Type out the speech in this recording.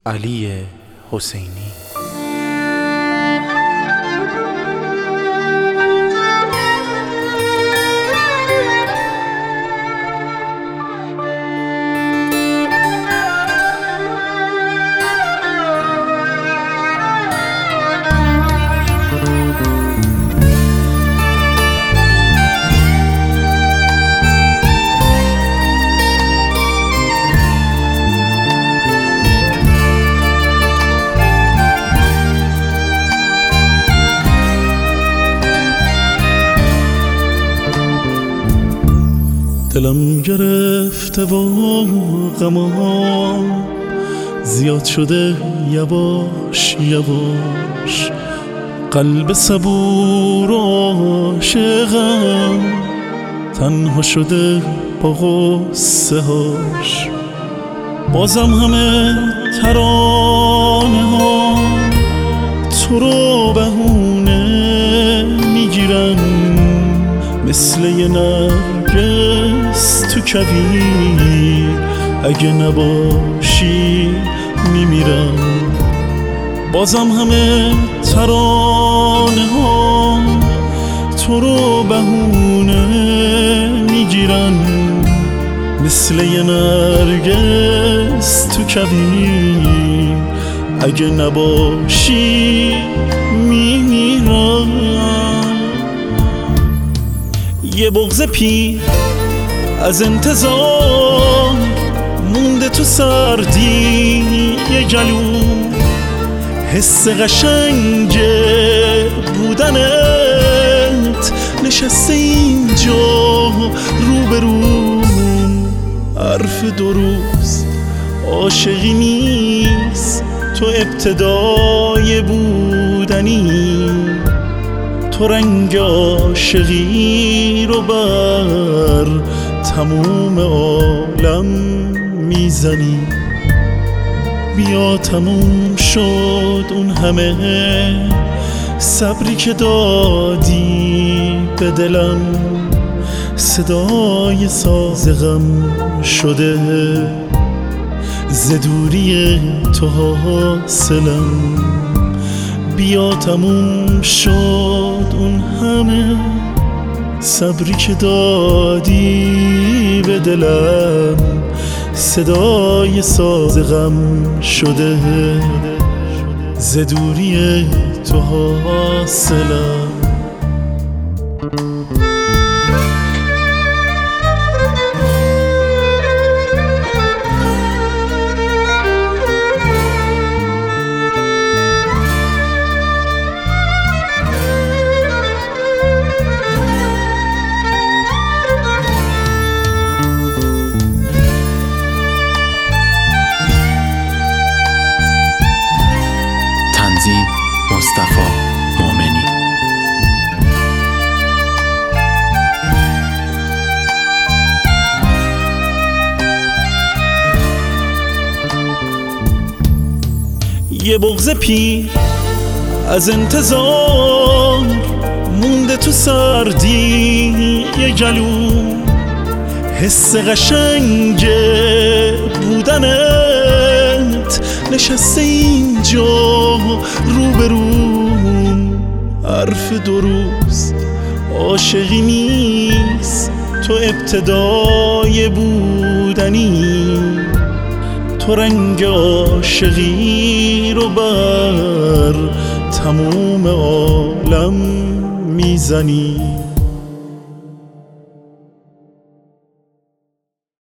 علی حسینی. دلم گرفته و غمام زیاد شده یواش یواش، قلب صبور و عاشقم تنها شده با غصه هاش. بازم همه ترانه ها تو رو بهونه میگیرن، مثل یه نرگس تو کویر، اگه نباشی میمیرم. بازم همه ترانه ها تو رو بهونه میگیرن، مثل یه نرگس تو کویر، اگه نباشی میمیرم. یه بغض پیر از انتظار مونده تو سردی یه گلوم، حس قشنگ بودنت نشسته اینجا روبروم. حرف دو روز عاشقی نیست، تو ابتدای بودنی، تو رنگ عاشقی رو بر تموم عالم میزنی. بیا تموم شد اون همه صبری که دادی به دلم، صدای ساز غم شده ز دوری تو حاصلم. بیا تموم شد اون همه صبری که دادی به دلم، صدای ساز غم شده ز دوری تو حاصلم. مصطفی مومنی. یه بغض پیر از انتظار مونده تو سردی یه گلوم، حس قشنگ بودنت نشسته اینجا روبروم. حرف دو روز عاشقی نیست، تو ابتدای بودنی، تو رنگ عاشقی رو بر تموم عالم میزنی.